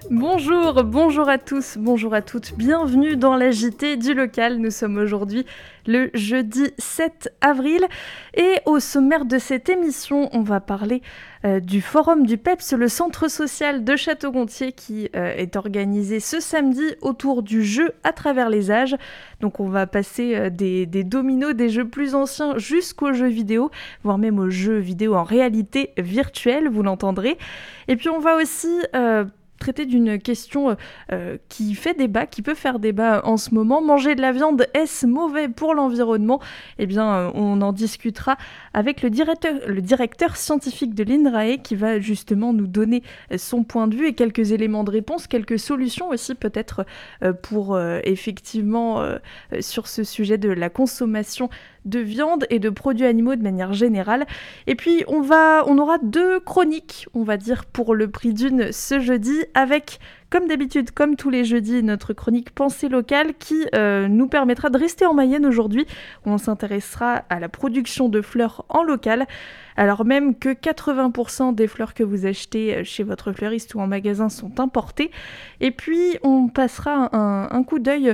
Bonjour à tous, bonjour à toutes, bienvenue dans la JT du local. Nous sommes aujourd'hui le jeudi 7 avril et au sommaire de cette émission, on va parler du forum du PEPS, le centre social de Château-Gontier qui est organisé ce samedi autour du jeu à travers les âges. Donc on va passer des dominos, des jeux plus anciens jusqu'aux jeux vidéo, voire même aux jeux vidéo en réalité virtuelle, vous l'entendrez. Et puis on va aussi traiter d'une question qui fait débat, qui peut faire débat en ce moment. Manger de la viande, est-ce mauvais pour l'environnement ? Eh bien, on en discutera avec le directeur scientifique de l'INRAE qui va justement nous donner son point de vue et quelques éléments de réponse, quelques solutions aussi peut-être pour effectivement sur ce sujet de la consommation de viande et de produits animaux de manière générale. Et puis on aura 2 chroniques, on va dire, pour le prix d'une ce jeudi, avec, comme d'habitude, comme tous les jeudis, notre chronique Pensée locale qui nous permettra de rester en Mayenne aujourd'hui, où on s'intéressera à la production de fleurs en local, alors même que 80% des fleurs que vous achetez chez votre fleuriste ou en magasin sont importées. Et puis on passera un coup d'œil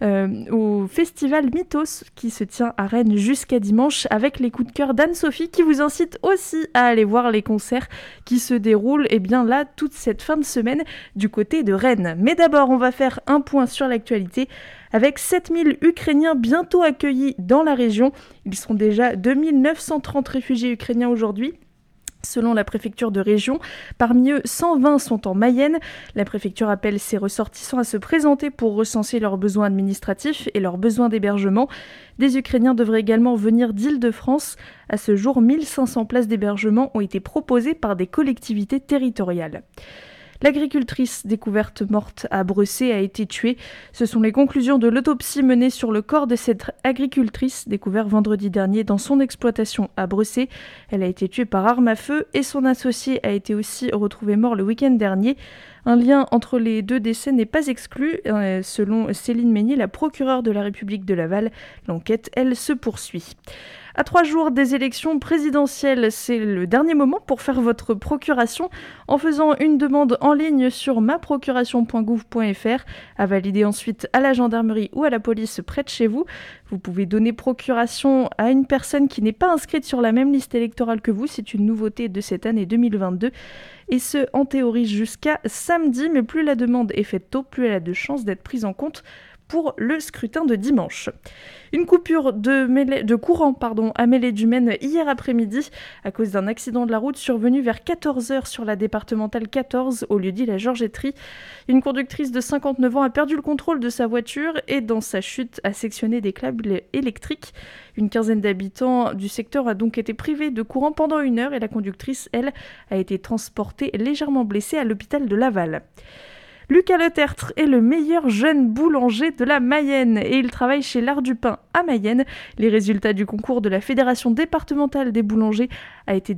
au festival Mythos qui se tient à Rennes jusqu'à dimanche, avec les coups de cœur d'Anne-Sophie qui vous incite aussi à aller voir les concerts qui se déroulent là toute cette fin de semaine du côté de Rennes. Mais d'abord, on va faire un point sur l'actualité avec 7000 Ukrainiens bientôt accueillis dans la région. Ils sont déjà 2930 réfugiés ukrainiens aujourd'hui, selon la préfecture de région. Parmi eux, 120 sont en Mayenne. La préfecture appelle ses ressortissants à se présenter pour recenser leurs besoins administratifs et leurs besoins d'hébergement. Des Ukrainiens devraient également venir d'Île-de-France. À ce jour, 1500 places d'hébergement ont été proposées par des collectivités territoriales. L'agricultrice découverte morte à Bressay a été tuée. Ce sont les conclusions de l'autopsie menée sur le corps de cette agricultrice, découvert vendredi dernier dans son exploitation à Bressay. Elle a été tuée par arme à feu et son associé a été aussi retrouvé mort le week-end dernier. Un lien entre les 2 décès n'est pas exclu. Selon Céline Meignet, la procureure de la République de Laval, l'enquête, elle, se poursuit. À 3 jours des élections présidentielles, c'est le dernier moment pour faire votre procuration en faisant une demande en ligne sur maprocuration.gouv.fr, à valider ensuite à la gendarmerie ou à la police près de chez vous. Vous pouvez donner procuration à une personne qui n'est pas inscrite sur la même liste électorale que vous. C'est une nouveauté de cette année 2022. Et ce, en théorie, jusqu'à samedi. Mais plus la demande est faite tôt, plus elle a de chances d'être prise en compte pour le scrutin de dimanche. Une coupure de courant à Mêlée-du-Maine hier après-midi à cause d'un accident de la route survenu vers 14h sur la départementale 14 au lieu-dit la Georgetterie. Une conductrice de 59 ans a perdu le contrôle de sa voiture et dans sa chute a sectionné des câbles électriques. Une quinzaine d'habitants du secteur a donc été privés de courant pendant 1 heure et la conductrice, elle, a été transportée légèrement blessée à l'hôpital de Laval. Lucas Letertre est le meilleur jeune boulanger de la Mayenne et il travaille chez l'Art du Pain à Mayenne. Les résultats du concours de la Fédération départementale des boulangers ont été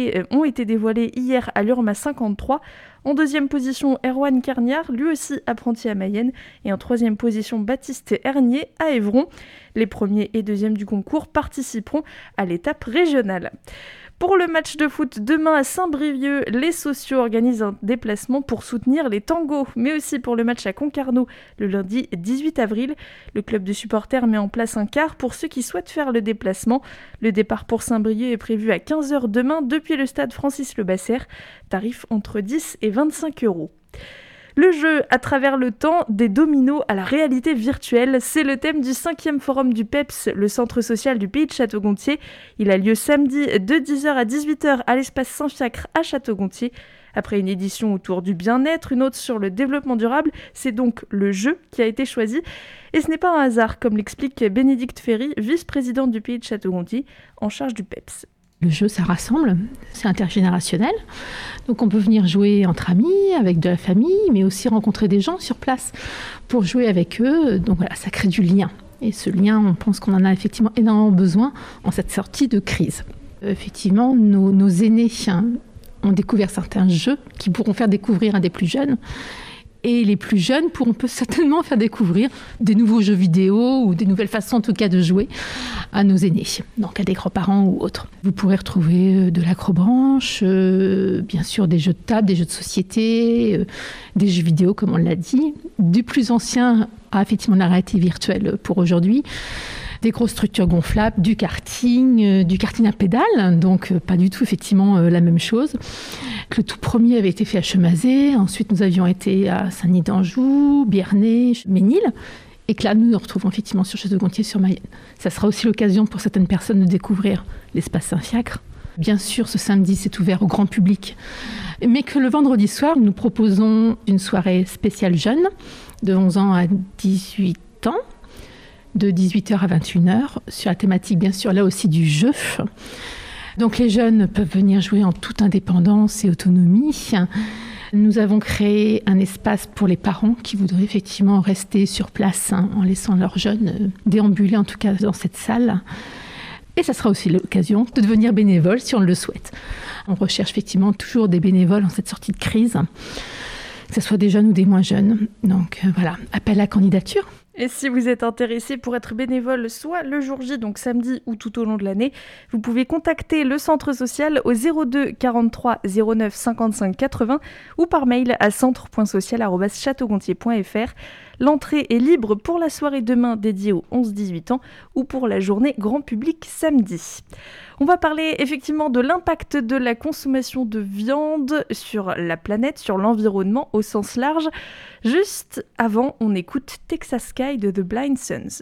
dévoilés hier à l'URMA 53. En 2e position, Erwan Carniard, lui aussi apprenti à Mayenne. Et en 3e position, Baptiste Hernier à Évron. Les 1er et 2e du concours participeront à l'étape régionale. Pour le match de foot demain à Saint-Brieuc, les sociaux organisent un déplacement pour soutenir les tangos, mais aussi pour le match à Concarneau le lundi 18 avril. Le club de supporters met en place un car pour ceux qui souhaitent faire le déplacement. Le départ pour Saint-Brieuc est prévu à 15h demain depuis le stade Francis-Le-Basser. Tarif entre 10 et 25 €. Le jeu à travers le temps, des dominos à la réalité virtuelle, c'est le thème du 5e forum du PEPS, le centre social du pays de Château-Gontier. Il a lieu samedi de 10h à 18h à l'espace Saint-Fiacre à Château-Gontier. Après une édition autour du bien-être, une autre sur le développement durable, c'est donc le jeu qui a été choisi. Et ce n'est pas un hasard, comme l'explique Bénédicte Ferry, vice-présidente du pays de Château-Gontier, en charge du PEPS. Le jeu, ça rassemble, c'est intergénérationnel. Donc on peut venir jouer entre amis, avec de la famille, mais aussi rencontrer des gens sur place pour jouer avec eux. Donc voilà, ça crée du lien. Et ce lien, on pense qu'on en a effectivement énormément besoin en cette sortie de crise. Effectivement, nos aînés ont découvert certains jeux qui pourront faire découvrir à des plus jeunes. Et les plus jeunes peut certainement faire découvrir des nouveaux jeux vidéo ou des nouvelles façons en tout cas de jouer à nos aînés, donc à des grands-parents ou autres. Vous pourrez retrouver de l'acrobranche, bien sûr des jeux de table, des jeux de société, des jeux vidéo comme on l'a dit, du plus ancien à effectivement la réalité virtuelle pour aujourd'hui, des grosses structures gonflables, du karting à pédale, donc pas du tout effectivement la même chose. Le tout premier avait été fait à Chemazé, ensuite nous avions été à Saint-Denis d'Anjou, Biernay, Ménil, et que là nous nous retrouvons effectivement sur Château-Gontier sur Mayenne. Ça sera aussi l'occasion pour certaines personnes de découvrir l'espace Saint-Fiacre. Bien sûr, ce samedi, c'est ouvert au grand public, mais que le vendredi soir, nous proposons une soirée spéciale jeune, de 11 ans à 18 ans, de 18h à 21h, sur la thématique, bien sûr, là aussi du jeu. Donc les jeunes peuvent venir jouer en toute indépendance et autonomie. Nous avons créé un espace pour les parents qui voudraient effectivement rester sur place en laissant leurs jeunes déambuler, en tout cas dans cette salle. Et ça sera aussi l'occasion de devenir bénévole si on le souhaite. On recherche effectivement toujours des bénévoles en cette sortie de crise, que ce soit des jeunes ou des moins jeunes. Donc voilà, appel à candidature. Et si vous êtes intéressé pour être bénévole, soit le jour J, donc samedi, ou tout au long de l'année, vous pouvez contacter le centre social au 02 43 09 55 80 ou par mail à centre.social@châteaugontier.fr. L'entrée est libre pour la soirée demain dédiée aux 11-18 ans ou pour la journée grand public samedi. On va parler effectivement de l'impact de la consommation de viande sur la planète, sur l'environnement au sens large. Juste avant, on écoute Texas Sky de The Blind Sons.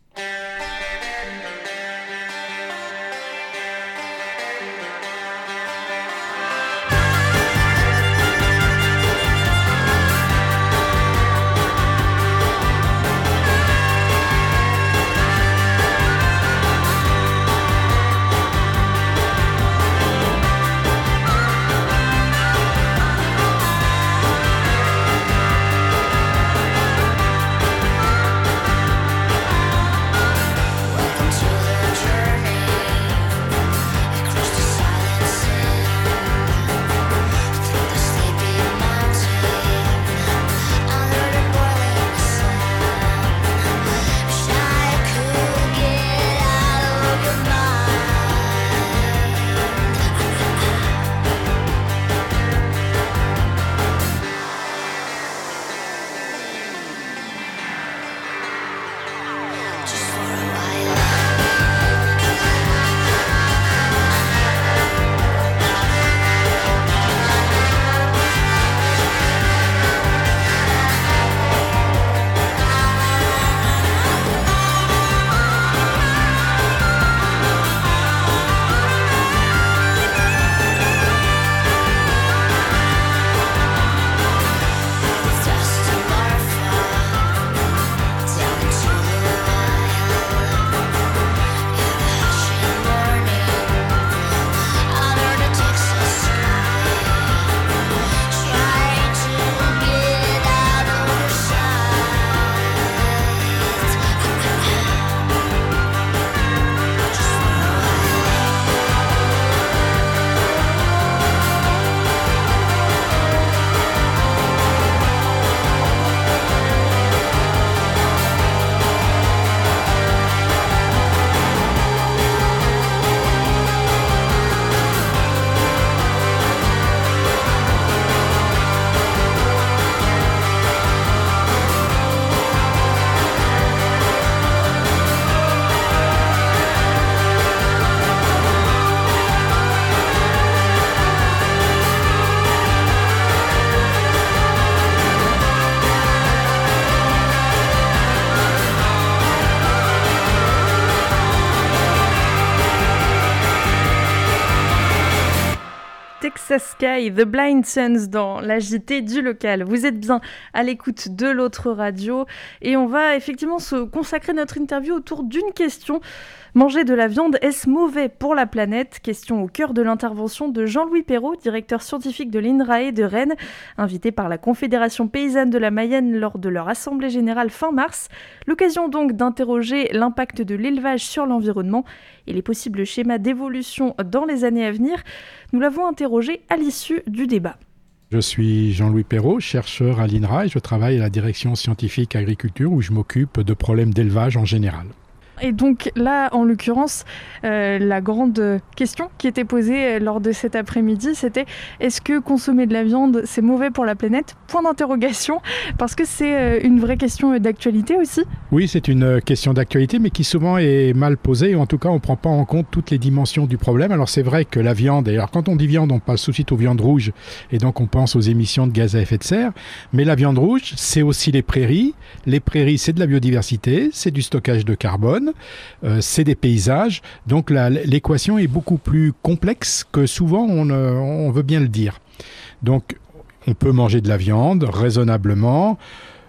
Texas Sky, The Blind Sons dans la JT du local. Vous êtes bien à l'écoute de l'autre radio et on va effectivement se consacrer notre interview autour d'une question. Manger de la viande, est-ce mauvais pour la planète ? Question au cœur de l'intervention de Jean-Louis Perrault, directeur scientifique de l'INRAE de Rennes, invité par la Confédération paysanne de la Mayenne lors de leur assemblée générale fin mars. L'occasion donc d'interroger l'impact de l'élevage sur l'environnement et les possibles schémas d'évolution dans les années à venir. Nous l'avons interrogé à l'issue du débat. Je suis Jean-Louis Perrault, chercheur à l'INRA et je travaille à la direction scientifique agriculture où je m'occupe de problèmes d'élevage en général. Et donc là, en l'occurrence, la grande question qui était posée lors de cet après-midi, c'était est-ce que consommer de la viande, c'est mauvais pour la planète ? Point d'interrogation, parce que c'est une vraie question d'actualité aussi. Oui, c'est une question d'actualité, mais qui souvent est mal posée. En tout cas, on ne prend pas en compte toutes les dimensions du problème. Alors c'est vrai que la viande, et alors quand on dit viande, on pense tout de suite aux viandes rouges, et donc on pense aux émissions de gaz à effet de serre. Mais la viande rouge, c'est aussi les prairies. Les prairies, c'est de la biodiversité, c'est du stockage de carbone. C'est des paysages, donc l'équation est beaucoup plus complexe que souvent on veut bien le dire. Donc on peut manger de la viande raisonnablement,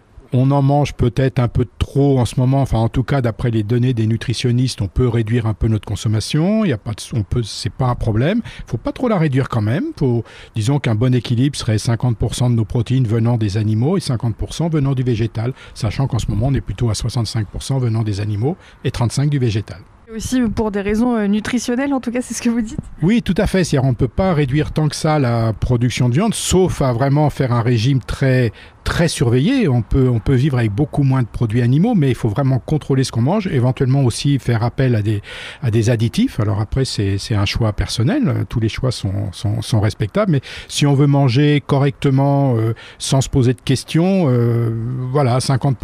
on en mange peut-être un peu trop en ce moment, enfin en tout cas d'après les données des nutritionnistes, on peut réduire un peu notre consommation, c'est pas un problème, il ne faut pas trop la réduire quand même, disons qu'un bon équilibre serait 50% de nos protéines venant des animaux et 50% venant du végétal, sachant qu'en ce moment on est plutôt à 65% venant des animaux et 35% du végétal. Aussi pour des raisons nutritionnelles, en tout cas, c'est ce que vous dites ? Oui, tout à fait. C'est-à-dire on ne peut pas réduire tant que ça la production de viande, sauf à vraiment faire un régime très surveillé. On peut vivre avec beaucoup moins de produits animaux, mais il faut vraiment contrôler ce qu'on mange, éventuellement aussi faire appel à des additifs. Alors après, c'est un choix personnel. Tous les choix sont respectables, mais si on veut manger correctement, sans se poser de questions, voilà,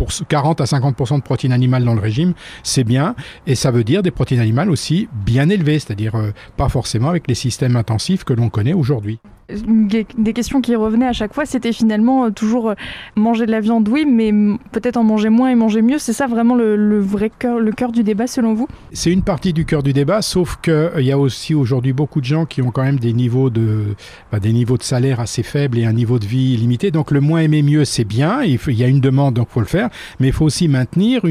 40 à 50% de protéines animales dans le régime, c'est bien. Et ça veut dire des protéines animales aussi bien élevées, c'est-à-dire pas forcément avec les systèmes intensifs que l'on connaît aujourd'hui. Des questions qui revenaient à chaque fois, c'était finalement toujours manger de la viande, oui, mais peut-être en manger moins et manger mieux. C'est ça vraiment le vrai cœur, le cœur du débat selon vous ? C'est une partie du cœur du débat, sauf qu'il y a aussi aujourd'hui beaucoup de gens qui ont quand même des niveaux de salaire assez faibles et un niveau de vie limité. Donc le moins aimer mieux, c'est bien, il y a une demande, donc il faut le faire, mais il faut aussi maintenir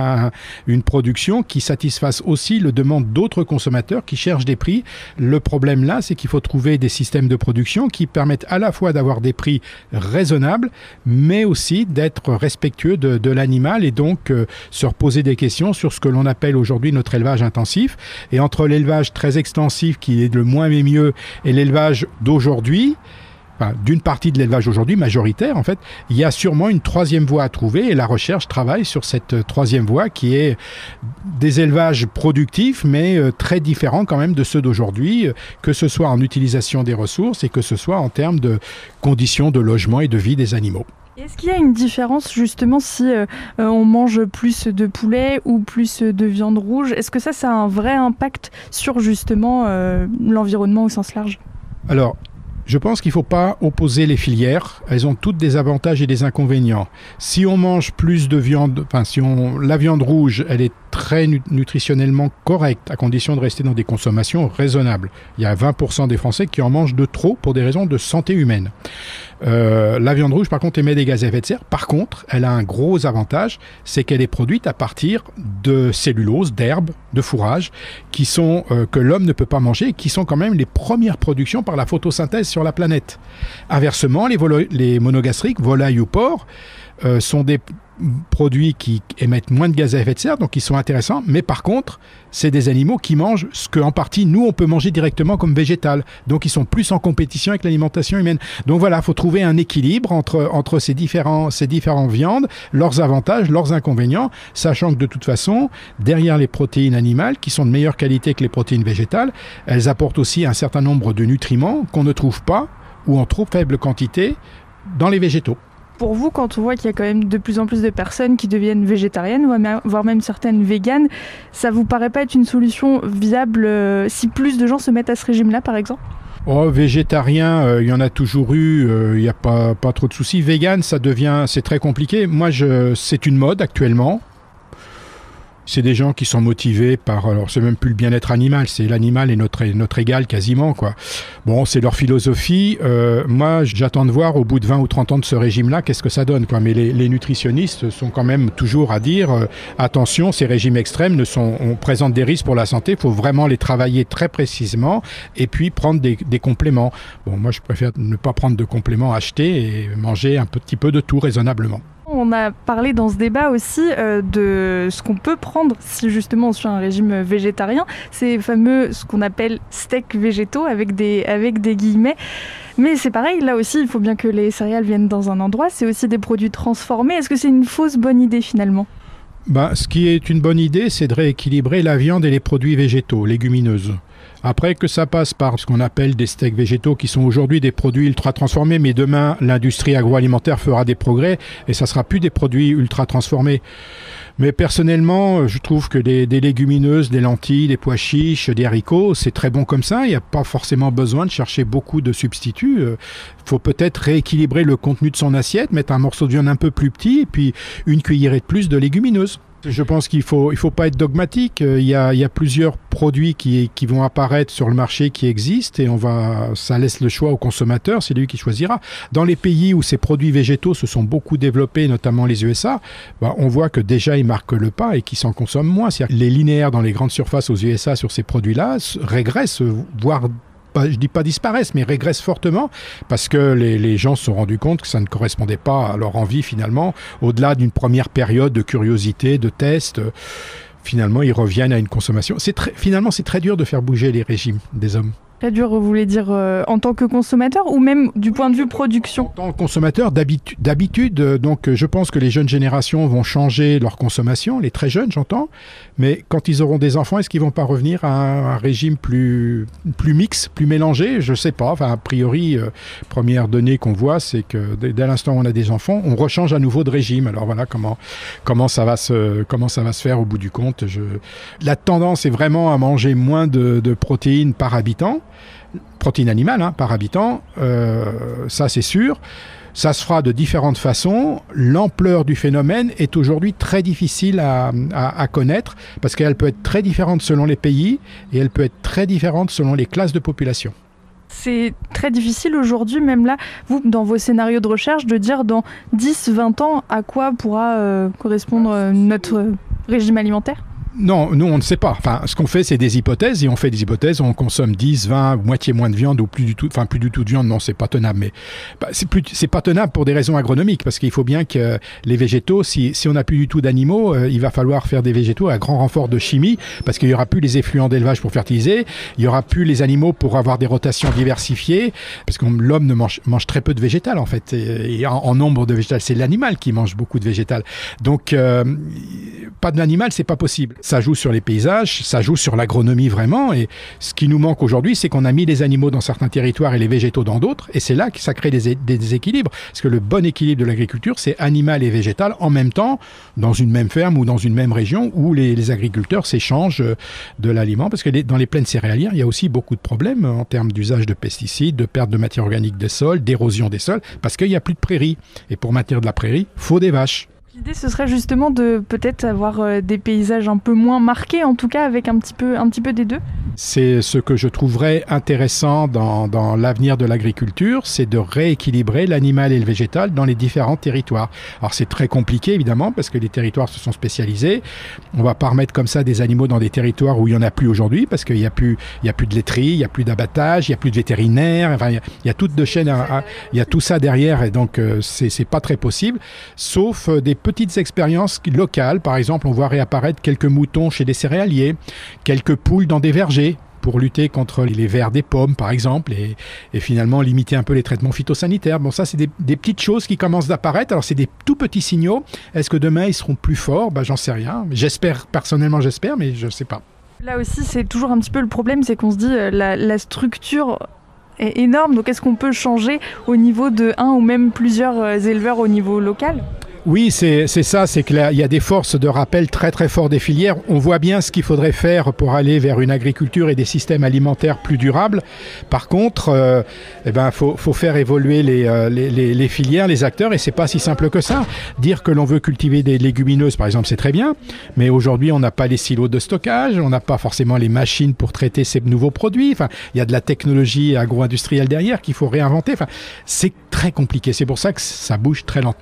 une production qui satisfasse aussi le demande d'autres consommateurs qui cherchent des prix. Le problème là, c'est qu'il faut trouver des systèmes de production qui permettent à la fois d'avoir des prix raisonnables, mais aussi d'être respectueux de l'animal et donc se reposer des questions sur ce que l'on appelle aujourd'hui notre élevage intensif. Et entre l'élevage très extensif qui est le moins mais mieux et l'élevage d'aujourd'hui, d'une partie de l'élevage aujourd'hui, majoritaire en fait, il y a sûrement une troisième voie à trouver et la recherche travaille sur cette troisième voie qui est des élevages productifs mais très différents quand même de ceux d'aujourd'hui, que ce soit en utilisation des ressources et que ce soit en termes de conditions de logement et de vie des animaux. Est-ce qu'il y a une différence justement si on mange plus de poulet ou plus de viande rouge ? Est-ce que ça a un vrai impact sur justement l'environnement au sens large ? Alors, je pense qu'il ne faut pas opposer les filières. Elles ont toutes des avantages et des inconvénients. Si on mange plus de viande, la viande rouge, elle est très nutritionnellement correcte, à condition de rester dans des consommations raisonnables. Il y a 20% des Français qui en mangent de trop pour des raisons de santé humaine. La viande rouge, par contre, émet des gaz à effet de serre. Par contre, elle a un gros avantage, c'est qu'elle est produite à partir de cellulose, d'herbes, de fourrage, que l'homme ne peut pas manger et qui sont quand même les premières productions par la photosynthèse sur la planète. Inversement, les monogastriques, volailles ou porcs, sont des produits qui émettent moins de gaz à effet de serre, donc ils sont intéressants, mais par contre, c'est des animaux qui mangent ce qu'en partie, nous, on peut manger directement comme végétal. Donc ils sont plus en compétition avec l'alimentation humaine. Donc voilà, il faut trouver un équilibre entre ces différentes viandes, leurs avantages, leurs inconvénients, sachant que de toute façon, derrière les protéines animales, qui sont de meilleure qualité que les protéines végétales, elles apportent aussi un certain nombre de nutriments qu'on ne trouve pas, ou en trop faible quantité, dans les végétaux. Pour vous, quand on voit qu'il y a quand même de plus en plus de personnes qui deviennent végétariennes, voire même certaines véganes, ça vous paraît pas être une solution viable si plus de gens se mettent à ce régime-là, par exemple ? Végétarien, il y en a toujours eu, il n'y a pas trop de soucis. Vegan, c'est très compliqué. Moi, c'est une mode actuellement. C'est des gens qui sont motivés par, alors c'est même plus le bien-être animal, c'est l'animal et notre égal quasiment, quoi. Bon, c'est leur philosophie. Moi, j'attends de voir au bout de 20 ou 30 ans de ce régime-là, qu'est-ce que ça donne, quoi. Mais les nutritionnistes sont quand même toujours à dire, attention, ces régimes extrêmes présentent des risques pour la santé, il faut vraiment les travailler très précisément et puis prendre des compléments. Bon, moi, je préfère ne pas prendre de compléments achetés et manger un petit peu de tout raisonnablement. on a parlé dans ce débat aussi de ce qu'on peut prendre si justement on suit un régime végétarien, ces fameux, ce qu'on appelle steaks végétaux avec des guillemets. Mais c'est pareil, là aussi, il faut bien que les céréales viennent dans un endroit, c'est aussi des produits transformés. Est-ce que c'est une fausse bonne idée finalement ? Ce qui est une bonne idée, c'est de rééquilibrer la viande et les produits végétaux, légumineuses. Après, que ça passe par ce qu'on appelle des steaks végétaux qui sont aujourd'hui des produits ultra transformés, mais demain, l'industrie agroalimentaire fera des progrès et ça ne sera plus des produits ultra transformés. Mais personnellement, je trouve que des légumineuses, des lentilles, des pois chiches, des haricots, c'est très bon comme ça. Il n'y a pas forcément besoin de chercher beaucoup de substituts. Il faut peut-être rééquilibrer le contenu de son assiette, mettre un morceau de viande un peu plus petit et puis une cuillerée de plus de légumineuses. Je pense qu'il faut pas être dogmatique. Il y a plusieurs produits qui vont apparaître sur le marché qui existent et ça laisse le choix au consommateur, c'est lui qui choisira. Dans les pays où ces produits végétaux se sont beaucoup développés, notamment les USA, on voit que déjà ils marquent le pas et qu'ils s'en consomment moins. C'est-à-dire que les linéaires dans les grandes surfaces aux USA sur ces produits-là régressent, voire je dis pas disparaissent, mais régressent fortement parce que les gens se sont rendus compte que ça ne correspondait pas à leur envie finalement. Au-delà d'une première période de curiosité, de test, finalement ils reviennent à une consommation. Finalement, c'est très dur de faire bouger les régimes des hommes. Très dur, vous voulez dire en tant que consommateur ou même du point de vue production ? En tant que consommateur, d'habitude, donc je pense que les jeunes générations vont changer leur consommation, les très jeunes j'entends, mais quand ils auront des enfants, est-ce qu'ils vont pas revenir à un régime plus mix, plus mélangé ? Je sais pas, a priori, première donnée qu'on voit, c'est que dès l'instant où on a des enfants, on rechange à nouveau de régime. Alors voilà comment ça va se faire au bout du compte. La tendance est vraiment à manger moins de protéines par habitant. Protéines animales par habitant, ça c'est sûr. Ça se fera de différentes façons. L'ampleur du phénomène est aujourd'hui très difficile à connaître parce qu'elle peut être très différente selon les pays et elle peut être très différente selon les classes de population. C'est très difficile aujourd'hui, même là, vous, dans vos scénarios de recherche, de dire dans 10-20 ans à quoi pourra correspondre notre régime alimentaire ? Non, nous, on ne sait pas. Ce qu'on fait, c'est des hypothèses, et on fait des hypothèses, on consomme 10, 20, moitié moins de viande, ou plus du tout de viande, non, c'est pas tenable. Mais c'est pas tenable pour des raisons agronomiques, parce qu'il faut bien que les végétaux, si on n'a plus du tout d'animaux, il va falloir faire des végétaux à grand renfort de chimie, parce qu'il y aura plus les effluents d'élevage pour fertiliser, il y aura plus les animaux pour avoir des rotations diversifiées, parce que l'homme mange très peu de végétal, en fait, et en nombre de végétal, c'est l'animal qui mange beaucoup de végétal. Donc, pas d'animal, c'est pas possible. Ça joue sur les paysages, ça joue sur l'agronomie vraiment, et ce qui nous manque aujourd'hui, c'est qu'on a mis les animaux dans certains territoires et les végétaux dans d'autres, et c'est là que ça crée des déséquilibres, parce que le bon équilibre de l'agriculture, c'est animal et végétal en même temps, dans une même ferme ou dans une même région, où les agriculteurs s'échangent de l'aliment, parce que dans les plaines céréalières, il y a aussi beaucoup de problèmes en termes d'usage de pesticides, de perte de matière organique des sols, d'érosion des sols, parce qu'il n'y a plus de prairies, et pour maintenir de la prairie, il faut des vaches. L'idée, ce serait justement de peut-être avoir des paysages un peu moins marqués, en tout cas avec un petit peu des deux. C'est ce que je trouverais intéressant dans l'avenir de l'agriculture, c'est de rééquilibrer l'animal et le végétal dans les différents territoires. Alors c'est très compliqué évidemment parce que les territoires se sont spécialisés. On va pas remettre comme ça des animaux dans des territoires où il y en a plus aujourd'hui parce qu'il y a plus de laiterie, il y a plus d'abattage, il y a plus de vétérinaires. Enfin, il y a toute de chaînes, il y a tout ça derrière et donc c'est pas très possible. Sauf des petites expériences locales. Par exemple, on voit réapparaître quelques moutons chez des céréaliers, quelques poules dans des vergers, pour lutter contre les vers des pommes, par exemple, et finalement limiter un peu les traitements phytosanitaires. Bon, ça, c'est des petites choses qui commencent d'apparaître. Alors, c'est des tout petits signaux. Est-ce que demain, ils seront plus forts ? J'en sais rien. Personnellement, j'espère, mais je ne sais pas. Là aussi, c'est toujours un petit peu le problème, c'est qu'on se dit la structure est énorme. Donc, est-ce qu'on peut changer au niveau de un ou même plusieurs éleveurs au niveau local ? Oui, c'est ça, c'est qu'il y a des forces de rappel très très fortes des filières. On voit bien ce qu'il faudrait faire pour aller vers une agriculture et des systèmes alimentaires plus durables. Par contre, faut faire évoluer les filières, les acteurs, et c'est pas si simple que ça. Dire que l'on veut cultiver des légumineuses, par exemple, c'est très bien, mais aujourd'hui, on n'a pas les silos de stockage, on n'a pas forcément les machines pour traiter ces nouveaux produits. Enfin, il y a de la technologie agro-industrielle derrière qu'il faut réinventer. Enfin, c'est très compliqué. C'est pour ça que ça bouge très lentement.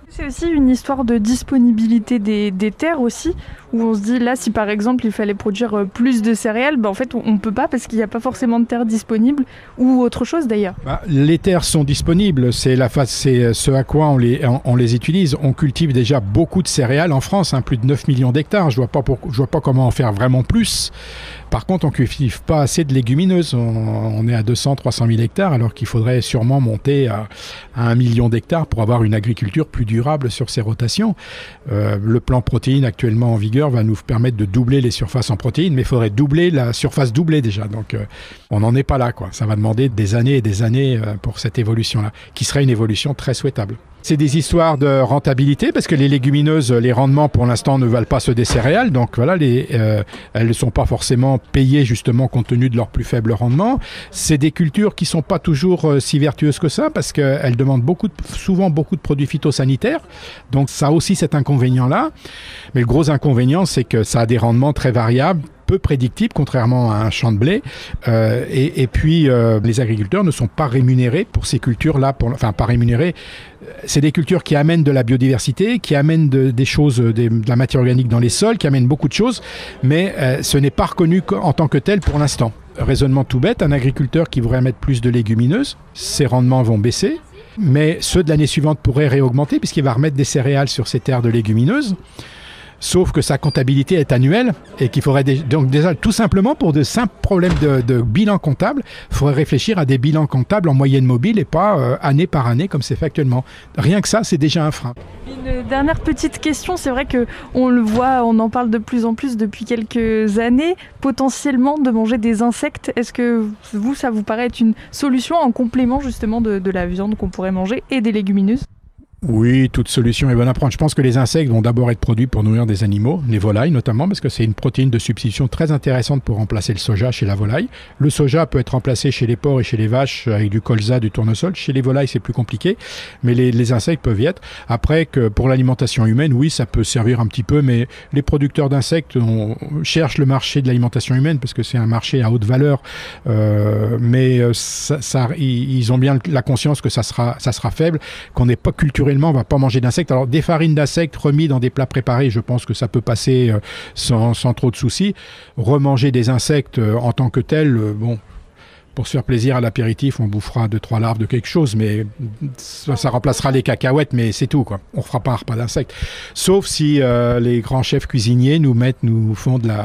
C'est aussi une histoire de disponibilité des terres aussi, où on se dit là si par exemple il fallait produire plus de céréales, en fait on ne peut pas parce qu'il n'y a pas forcément de terres disponibles, ou autre chose d'ailleurs. Les terres sont disponibles, c'est ce à quoi on les utilise. On cultive déjà beaucoup de céréales en France, plus de 9 millions d'hectares, je vois pas comment en faire vraiment plus. Par contre, on ne cultive pas assez de légumineuses. On est à 200-300 000 hectares, alors qu'il faudrait sûrement monter à 1 million d'hectares pour avoir une agriculture plus durable sur ces rotations. Le plan protéines actuellement en vigueur va nous permettre de doubler les surfaces en protéines, mais il faudrait doubler la surface doublée déjà. Donc, on n'en est pas là, quoi. Ça va demander des années et des années pour cette évolution-là, qui serait une évolution très souhaitable. C'est des histoires de rentabilité parce que les légumineuses, les rendements pour l'instant ne valent pas ceux des céréales. Donc voilà, elles ne sont pas forcément payées justement compte tenu de leur plus faible rendement. C'est des cultures qui ne sont pas toujours si vertueuses que ça parce qu'elles demandent souvent beaucoup de produits phytosanitaires. Donc ça a aussi cet inconvénient-là. Mais le gros inconvénient, c'est que ça a des rendements très variables, peu prédictible, contrairement à un champ de blé. Et puis, les agriculteurs ne sont pas rémunérés pour ces cultures-là. Pas rémunérés. C'est des cultures qui amènent de la biodiversité, qui amènent des choses, de la matière organique dans les sols, qui amènent beaucoup de choses, mais ce n'est pas reconnu en tant que tel pour l'instant. Raisonnement tout bête, un agriculteur qui voudrait mettre plus de légumineuses, ses rendements vont baisser, mais ceux de l'année suivante pourraient réaugmenter puisqu'il va remettre des céréales sur ses terres de légumineuses. Sauf que sa comptabilité est annuelle et qu'il faudrait donc déjà tout simplement pour de simples problèmes de bilan comptable, il faudrait réfléchir à des bilans comptables en moyenne mobile et pas année par année comme c'est fait actuellement. Rien que ça, c'est déjà un frein. Une dernière petite question, c'est vrai qu'on le voit, on en parle de plus en plus depuis quelques années, potentiellement de manger des insectes. Est-ce que ça vous paraît être une solution en complément justement de la viande qu'on pourrait manger et des légumineuses ? Oui, toute solution est bonne à prendre. Je pense que les insectes vont d'abord être produits pour nourrir des animaux, les volailles notamment, parce que c'est une protéine de substitution très intéressante pour remplacer le soja chez la volaille. Le soja peut être remplacé chez les porcs et chez les vaches avec du colza, du tournesol. Chez les volailles, c'est plus compliqué, mais les insectes peuvent y être. Après, que pour l'alimentation humaine, oui, ça peut servir un petit peu, mais les producteurs d'insectes cherchent le marché de l'alimentation humaine parce que c'est un marché à haute valeur, mais ils ont bien la conscience que ça sera faible, qu'on n'est pas culturellement, on ne va pas manger d'insectes. Alors, des farines d'insectes remis dans des plats préparés, je pense que ça peut passer sans trop de soucis. Remanger des insectes en tant que tels, pour se faire plaisir à l'apéritif, on bouffera 2-3 larves de quelque chose, mais ça remplacera les cacahuètes, mais c'est tout, quoi. On ne fera pas un repas d'insectes. Sauf si les grands chefs cuisiniers nous font de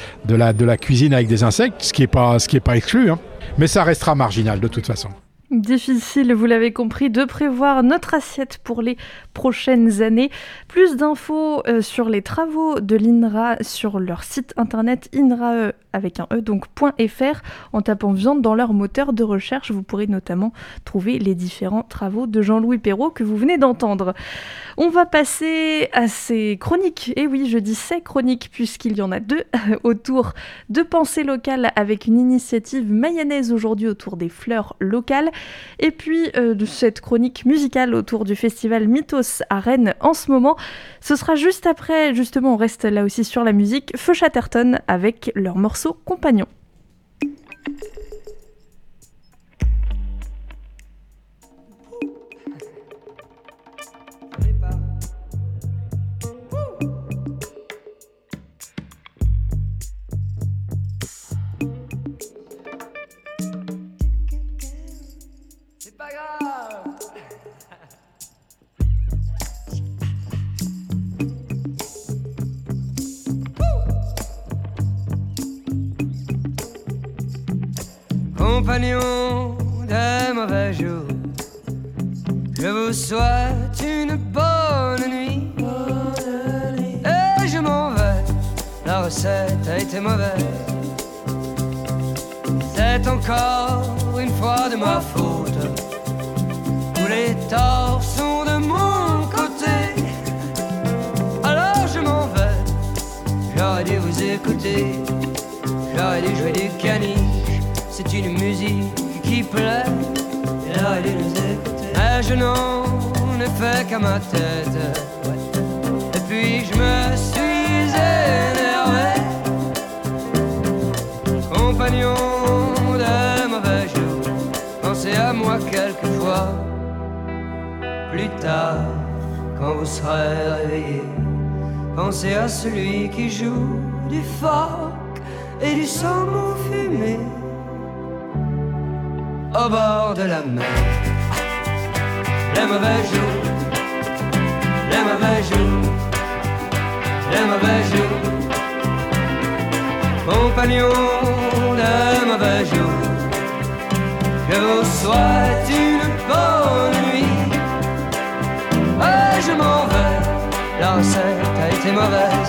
la cuisine avec des insectes, ce qui est pas exclu, hein. Mais ça restera marginal de toute façon. Difficile, vous l'avez compris, de prévoir notre assiette pour les prochaines années. Plus d'infos sur les travaux de l'INRA sur leur site internet INRAE avec un E, donc .fr. En tapant viande dans leur moteur de recherche, vous pourrez notamment trouver les différents travaux de Jean-Louis Perrault que vous venez d'entendre. On va passer à ces chroniques. Et oui, je dis ces chroniques puisqu'il y en a deux autour de pensée locale avec une initiative mayonnaise aujourd'hui autour des fleurs locales. Et puis de cette chronique musicale autour du festival Mythos à Rennes en ce moment. Ce sera juste après, justement, on reste là aussi sur la musique, Feu Chatterton avec leur morceau Compagnon. C'est pas grave. Compagnon des mauvais jours, je vous souhaite une bonne nuit. Et je m'en vais, la recette a été mauvaise. C'est encore une fois de ma faute. Tous les torts sont de mon côté. Alors je m'en vais, j'aurais dû vous écouter. J'aurais dû jouer du caniche. C'est une musique qui plaît. J'aurais dû nous écouter. Mais je n'en ai fait qu'à ma tête. Et puis je me suis énervé. Compagnon de mauvais jours, pensez à moi quelquefois. Plus tard, quand vous serez réveillé, pensez à celui qui joue du phoque et du saumon fumé au bord de la mer. Les mauvais jours, les mauvais jours, les mauvais jours, compagnons de mauvais jours, je vous souhaite une bonne nuit. Et je m'en vais, la recette a été mauvaise.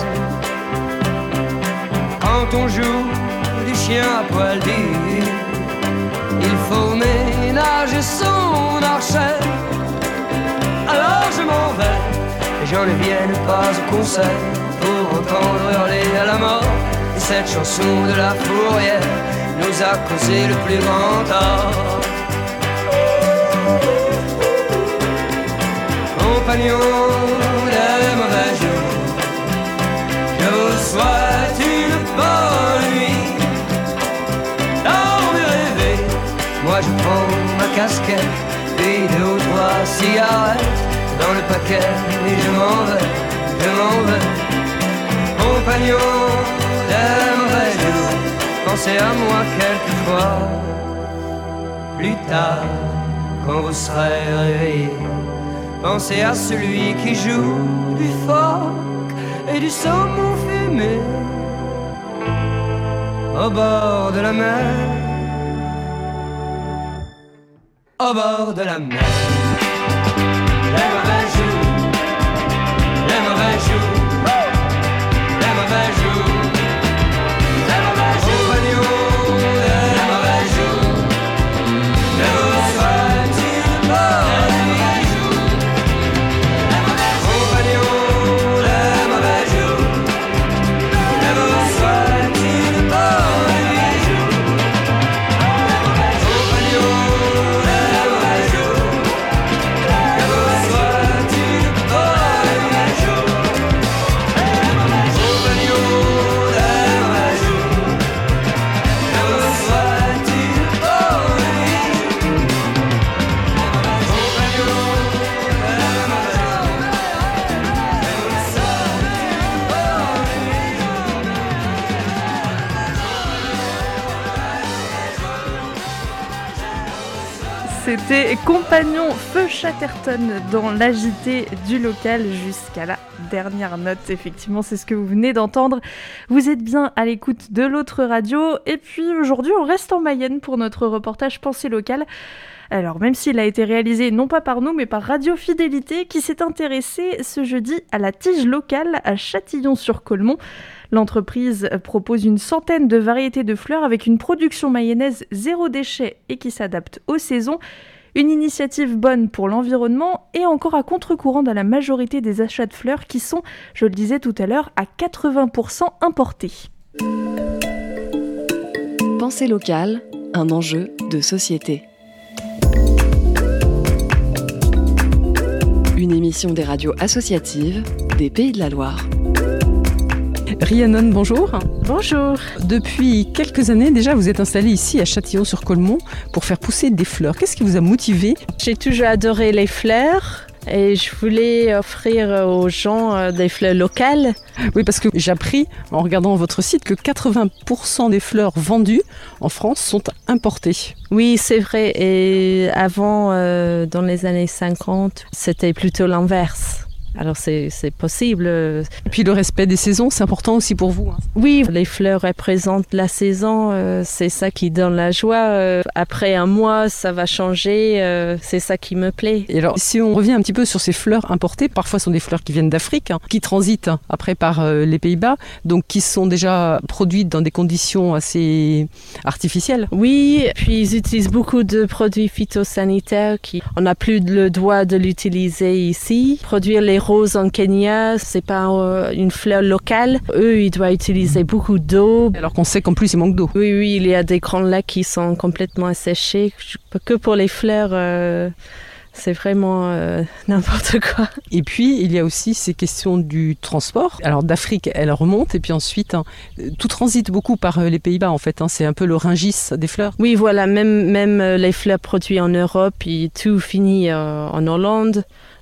Quand on joue du chien à poil dur, il faut ménager son archet. Alors je m'en vais, et j'en ne vienne pas au concert pour entendre hurler à la mort. Et cette chanson de la fourrière nous a causé le plus grand tort. Compagnons des mauvais jours, je vous souhaite une bonne nuit. Dans mes rêves, moi je prends ma casquette, puis 2 ou 3 cigarettes dans le paquet, et je m'en vais, je m'en vais. Compagnons des mauvais jours, pensez à moi quelquefois. Plus tard, quand vous serez réveillés, pensez à celui qui joue du phoque et du saumon fumé au bord de la mer, au bord de la mer. Les mauvais jours, les mauvais jours, les mauvais jours, les mauvais jours, compagnons des mauvais jours, je vous souhaite une bonne nuit. Compagnons des mauvais jours, je vous souhaite une bonne nuit. Compagnons des mauvais jours, je vous souhaite une bonne nuit. Compagnons des mauvais jours, je vous souhaite une bonne nuit. C'était Compagnon Feu Chatterton dans l'agité du local jusqu'à la dernière note. Effectivement, c'est ce que vous venez d'entendre. Vous êtes bien à l'écoute de l'autre radio. Et puis aujourd'hui, on reste en Mayenne pour notre reportage Pensée locale. Alors, même s'il a été réalisé non pas par nous, mais par Radio Fidélité, qui s'est intéressé ce jeudi à la tige locale à Châtillon-sur-Colmont. L'entreprise propose une centaine de variétés de fleurs avec une production mayonnaise zéro déchet et qui s'adapte aux saisons. Une initiative bonne pour l'environnement et encore à contre-courant dans la majorité des achats de fleurs qui sont, je le disais tout à l'heure, à 80% importés. Pensée locale, un enjeu de société. Une émission des radios associatives des Pays de la Loire. Rhiannon, bonjour. Bonjour. Depuis quelques années déjà, vous êtes installée ici à Châtillon-sur-Colmont pour faire pousser des fleurs. Qu'est-ce qui vous a motivé ? J'ai toujours adoré les fleurs et je voulais offrir aux gens des fleurs locales. Oui, parce que j'ai appris en regardant votre site que 80% des fleurs vendues en France sont importées. Oui, c'est vrai. Et avant, dans les années 50, c'était plutôt l'inverse. Alors c'est possible. Et puis le respect des saisons, c'est important aussi pour vous. Oui, les fleurs représentent la saison, c'est ça qui donne la joie. Après un mois, ça va changer, c'est ça qui me plaît. Et alors, si on revient un petit peu sur ces fleurs importées, parfois ce sont des fleurs qui viennent d'Afrique, qui transitent après par les Pays-Bas, donc qui sont déjà produites dans des conditions assez artificielles. Oui, puis ils utilisent beaucoup de produits phytosanitaires on n'a plus le droit de l'utiliser ici. Produire les roses en Kenya, c'est pas une fleur locale. Eux, ils doivent utiliser beaucoup d'eau. Alors qu'on sait qu'en plus, il manque d'eau. Oui, il y a des grands lacs qui sont complètement asséchés. Que pour les fleurs, c'est vraiment n'importe quoi. Et puis, il y a aussi ces questions du transport. Alors, d'Afrique, elle remonte. Et puis ensuite, tout transite beaucoup par les Pays-Bas, en fait. C'est un peu le Rungis des fleurs. Oui, voilà. Même les fleurs produites en Europe, tout finit en Hollande.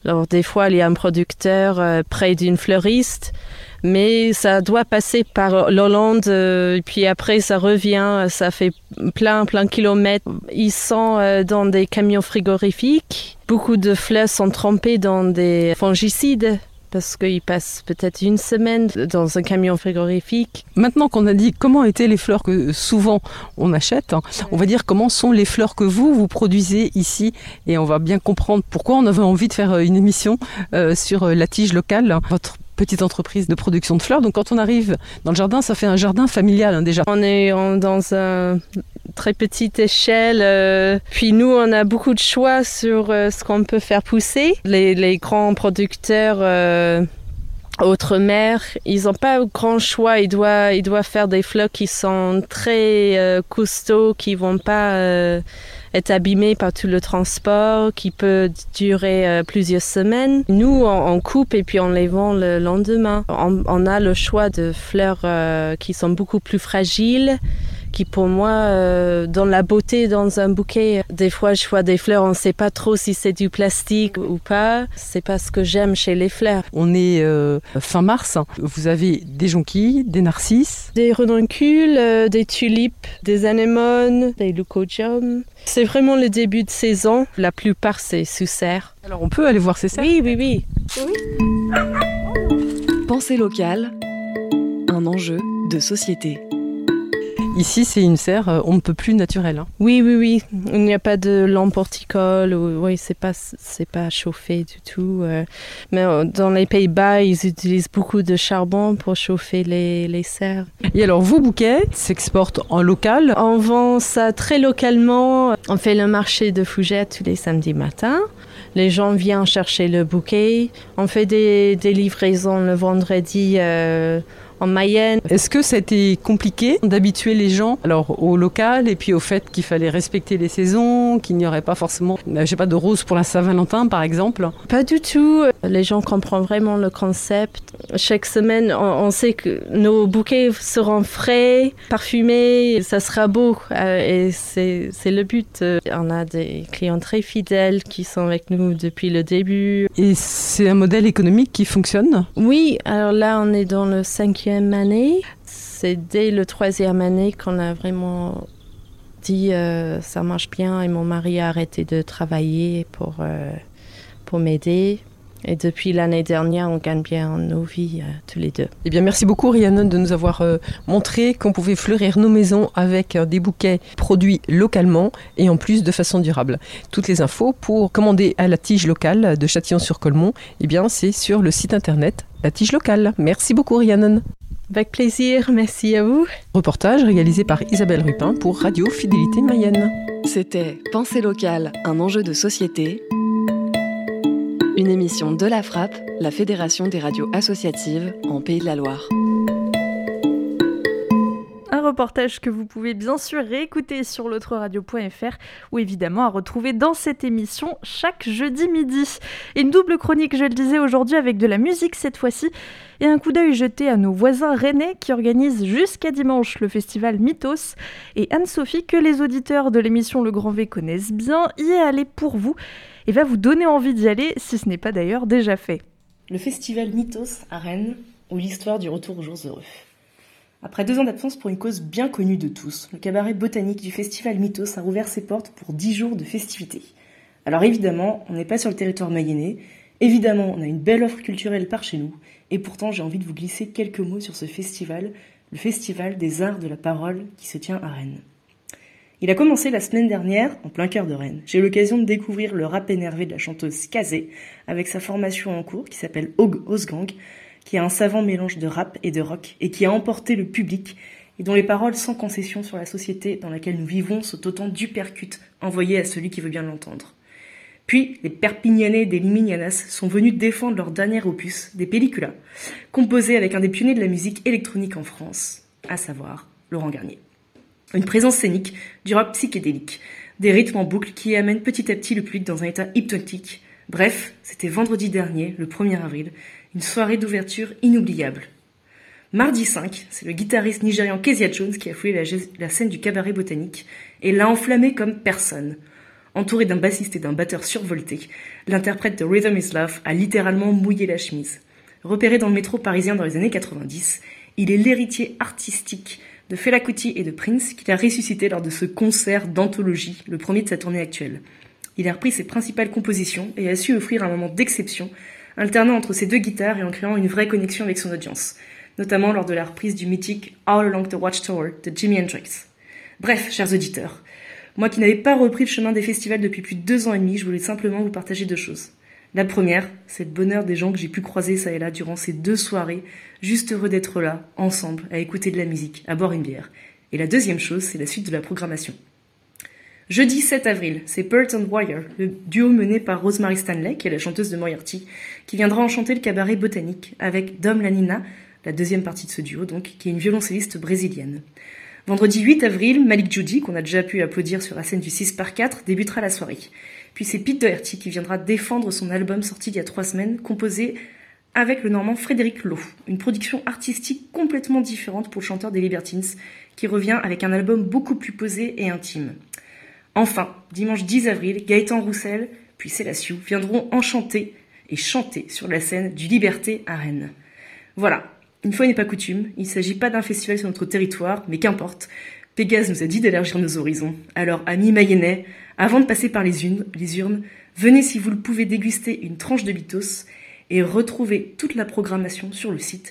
Alors des fois, il y a un producteur près d'une fleuriste, mais ça doit passer par l'Hollande, et puis après ça revient, ça fait plein de kilomètres. Ils sont dans des camions frigorifiques. Beaucoup de fleurs sont trempées dans des fongicides, parce qu'ils passent peut-être une semaine dans un camion frigorifique. Maintenant qu'on a dit comment étaient les fleurs que souvent on achète, on va dire comment sont les fleurs que vous produisez ici, et on va bien comprendre pourquoi on avait envie de faire une émission sur la tige locale, votre petite entreprise de production de fleurs. Donc quand on arrive dans le jardin, ça fait un jardin familial déjà. On est dans une très petite échelle. Puis nous, on a beaucoup de choix sur ce qu'on peut faire pousser. Les grands producteurs outre-mer, ils n'ont pas grand choix. Ils doivent faire des fleurs qui sont très costauds, qui ne vont pas être abîmés par tout le transport, qui peut durer plusieurs semaines. Nous, on coupe et puis on les vend le lendemain. On a le choix de fleurs qui sont beaucoup plus fragiles, qui pour moi donnent la beauté dans un bouquet. Des fois, je vois des fleurs, on ne sait pas trop si c'est du plastique ou pas. C'est pas ce que j'aime chez les fleurs. On est fin mars. Vous avez des jonquilles, des narcisses, des renoncules, des tulipes, des anémones, des leucodiums. C'est vraiment le début de saison. La plupart, c'est sous serre. Alors on peut aller voir ces serres ? Oui. Pensée locale, un enjeu de société. Ici, c'est une serre, on ne peut plus naturelle. Oui. Il n'y a pas de lampe horticole. Oui, c'est pas chauffé du tout. Mais dans les Pays-Bas, ils utilisent beaucoup de charbon pour chauffer les serres. Et alors, vos bouquets s'exportent en local ? On vend ça très localement. On fait le marché de Fougères tous les samedis matins. Les gens viennent chercher le bouquet. On fait des livraisons le vendredi en Mayenne. Est-ce que ça a été compliqué d'habituer les gens au local et puis au fait qu'il fallait respecter les saisons, qu'il n'y aurait pas forcément, de roses pour la Saint-Valentin par exemple ? Pas du tout. Les gens comprennent vraiment le concept. Chaque semaine, on sait que nos bouquets seront frais, parfumés, ça sera beau. Et c'est le but. On a des clients très fidèles qui sont avec nous depuis le début. Et c'est un modèle économique qui fonctionne ? Oui, alors là, on est dans le 5e année. C'est dès le 3e année qu'on a vraiment dit ça marche bien, et mon mari a arrêté de travailler pour m'aider. Et depuis l'année dernière, on gagne bien nos vies tous les deux. Eh bien, merci beaucoup Rhiannon de nous avoir montré qu'on pouvait fleurir nos maisons avec des bouquets produits localement et en plus de façon durable. Toutes les infos pour commander à la tige locale de Châtillon-sur-Colmont, eh bien, c'est sur le site internet La Tige Locale. Merci beaucoup Rhiannon. Avec plaisir, merci à vous. Reportage réalisé par Isabelle Rupin pour Radio Fidélité Mayenne. C'était Pensée locale, un enjeu de société. Une émission de la FRAP, la Fédération des radios associatives en Pays de la Loire. Un reportage que vous pouvez bien sûr réécouter sur l'autreradio.fr ou évidemment à retrouver dans cette émission chaque jeudi midi. Et une double chronique, je le disais aujourd'hui, avec de la musique cette fois-ci et un coup d'œil jeté à nos voisins rennais qui organisent jusqu'à dimanche le festival Mythos. Et Anne-Sophie, que les auditeurs de l'émission Le Grand V connaissent bien, y est allée pour vous et va vous donner envie d'y aller si ce n'est pas d'ailleurs déjà fait. Le festival Mythos à Rennes, ou l'histoire du retour aux jours heureux. Après 2 ans d'absence pour une cause bien connue de tous, le cabaret botanique du festival Mythos a rouvert ses portes pour 10 jours de festivités. Alors évidemment, on n'est pas sur le territoire mayennais, évidemment on a une belle offre culturelle par chez nous, et pourtant j'ai envie de vous glisser quelques mots sur ce festival, le festival des arts de la parole qui se tient à Rennes. Il a commencé la semaine dernière, en plein cœur de Rennes. J'ai eu l'occasion de découvrir le rap énervé de la chanteuse Kazé, avec sa formation en cours qui s'appelle Osgang, qui a un savant mélange de rap et de rock, et qui a emporté le public, et dont les paroles sans concession sur la société dans laquelle nous vivons sont autant d'uppercuts envoyés à celui qui veut bien l'entendre. Puis, les Perpignanais des Limignanas sont venus défendre leur dernier opus, des Pelliculas, composé avec un des pionniers de la musique électronique en France, à savoir Laurent Garnier. Une présence scénique, du rock psychédélique, des rythmes en boucle qui amènent petit à petit le public dans un état hypnotique. Bref, c'était vendredi dernier, le 1er avril, une soirée d'ouverture inoubliable. Mardi 5, c'est le guitariste nigérian Kezia Jones qui a foulé la scène du cabaret botanique et l'a enflammé comme personne. Entouré d'un bassiste et d'un batteur survolté, l'interprète de Rhythm is Love a littéralement mouillé la chemise. Repéré dans le métro parisien dans les années 90, il est l'héritier artistique de Fela Kuti et de Prince qu'il a ressuscité lors de ce concert d'anthologie, le premier de sa tournée actuelle. Il a repris ses principales compositions et a su offrir un moment d'exception, alternant entre ses deux guitares et en créant une vraie connexion avec son audience, notamment lors de la reprise du mythique All Along the Watchtower de Jimi Hendrix. Bref, chers auditeurs, moi qui n'avais pas repris le chemin des festivals depuis plus de 2 ans et demi, je voulais simplement vous partager 2 choses. La première, c'est le bonheur des gens que j'ai pu croiser ça et là durant ces 2 soirées, juste heureux d'être là, ensemble, à écouter de la musique, à boire une bière. Et la deuxième chose, c'est la suite de la programmation. Jeudi 7 avril, c'est Pearl and Wire, le duo mené par Rosemary Stanley, qui est la chanteuse de Moriarty, qui viendra enchanter le cabaret botanique avec Dom Lanina, la deuxième partie de ce duo donc, qui est une violoncelliste brésilienne. Vendredi 8 avril, Malik Djoudi, qu'on a déjà pu applaudir sur la scène du 6x4, débutera la soirée. Puis c'est Pete Doherty qui viendra défendre son album sorti il y a 3 semaines, composé avec le Normand Frédéric Lowe, une production artistique complètement différente pour le chanteur des Libertines, qui revient avec un album beaucoup plus posé et intime. Enfin, dimanche 10 avril, Gaëtan Roussel, puis Célassiou viendront enchanter et chanter sur la scène du Liberté à Rennes. Voilà, une fois n'est pas coutume, il ne s'agit pas d'un festival sur notre territoire, mais qu'importe, Pégase nous a dit d'élargir nos horizons. Alors, amis mayennais, avant de passer par les urnes, venez si vous le pouvez déguster une tranche de mythos et retrouvez toute la programmation sur le site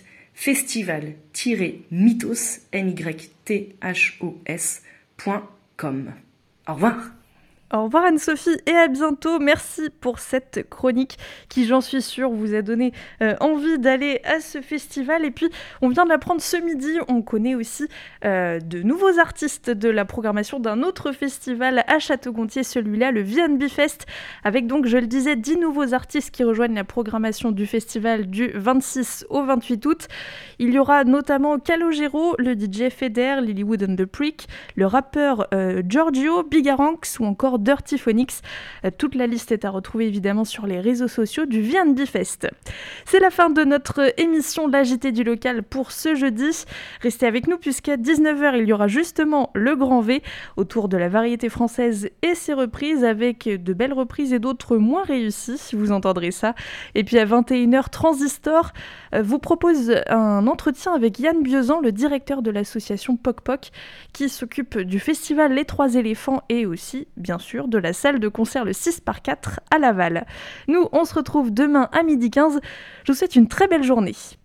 festival-mythos.com. Au revoir. Au revoir Anne-Sophie et à bientôt. Merci pour cette chronique qui, j'en suis sûre, vous a donné envie d'aller à ce festival. Et puis, on vient de l'apprendre ce midi, on connaît aussi de nouveaux artistes de la programmation d'un autre festival à Château-Gontier, celui-là, le V&B Fest, avec donc, je le disais, 10 nouveaux artistes qui rejoignent la programmation du festival du 26 au 28 août. Il y aura notamment Calogero, le DJ Feder, Lilywood and the Prick, le rappeur Giorgio, Bigaranx ou encore Dirty Phonics. Toute la liste est à retrouver évidemment sur les réseaux sociaux du V&B Fest. C'est la fin de notre émission La JT du local pour ce jeudi. Restez avec nous puisqu'à 19h il y aura justement le Grand V autour de la variété française et ses reprises, avec de belles reprises et d'autres moins réussies, si vous entendrez ça. Et puis à 21h, Transistor vous propose un entretien avec Yann Biozan, le directeur de l'association Poc Poc, qui s'occupe du festival Les Trois Éléphants et aussi, bien sûr, de la salle de concert le 6x4 à Laval. Nous, on se retrouve demain à 12h15. Je vous souhaite une très belle journée.